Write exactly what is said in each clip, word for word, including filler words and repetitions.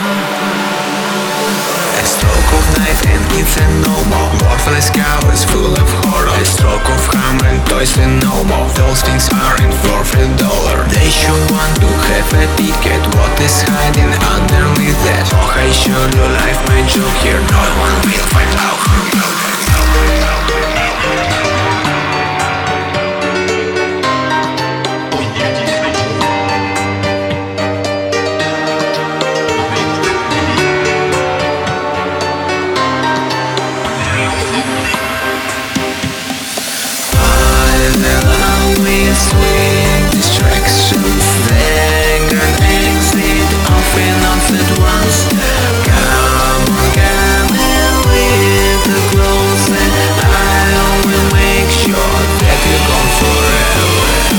A stroke of knife and it's a no more. Worthless cowards full of horror. A stroke of hammer and toys and no more. Those things aren't worth a dollar. They sure want to have a peek at what is hiding underneath that. Oh, I sure your life my job here. No one will find out. Sweet distractions, anger and exit, off and on at once. Come on, come and leave the clothes, and I will make sure that you're gone forever.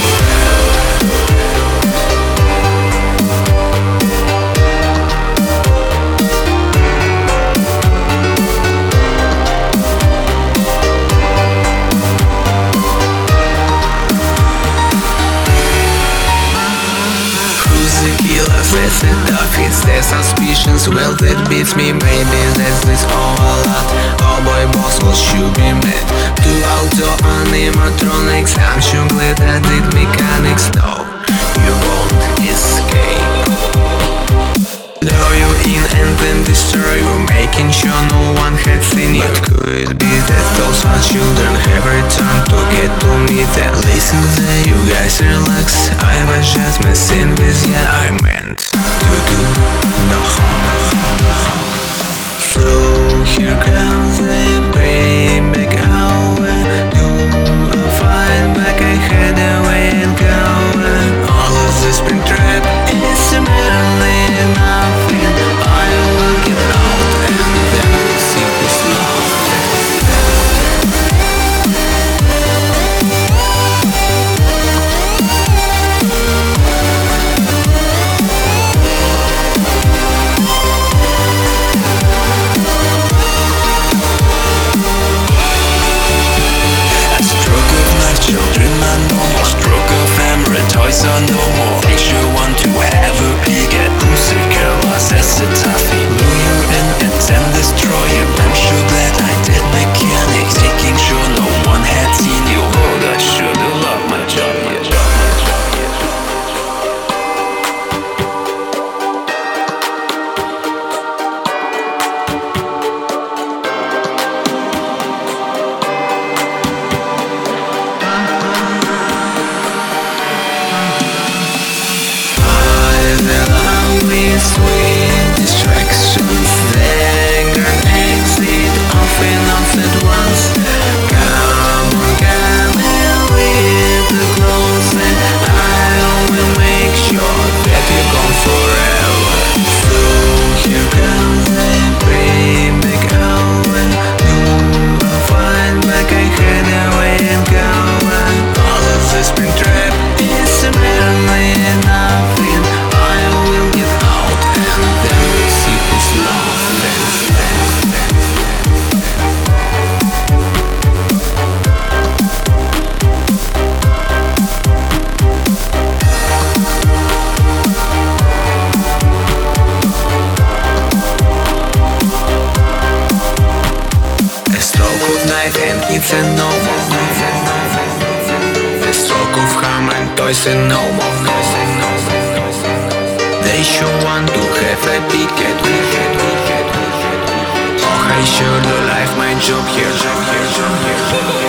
That's enough, it's their suspicions. Well, that beats me, maybe that's this all a lot. Oh boy, boss will should be mad. Two auto animatronics, I'm sure glad I did mechanics. No, you won't escape. Lure you in and then destroy you, making sure no one had seen you. But could it be that those are children have returned to get to meet them? Listen there, you guys relax, I was just messing with ya, I meant to do no harm. So here comes the payback hour. Do a fight back, I had a way and go. All of this been trap is merely nothing. I will get out and then we'll see this love. Children are no more. Stroke of hammer and toys are no more. They sure want to have a peek at Pussy Killers as a toughie. Lure you in and then destroy you. I'm sure glad I did mechanics, making sure no one had seen you. Oh, I should've loved my job, my job, my job. Sweet distractions, anger and exit, off and on at once. Come on, come and leave the clothes, and I will make sure that you're gone forever. So here comes the payback hour. Do a fight back, I had a way and go. All of this been trapped is merely nothing. I will get out and then we'll see who's love. A stroke of knife and it's a no more. A stroke of hammer and toys and no more. They sure want to have a peek at me. Oh, I sure do life my job here, job here, job here.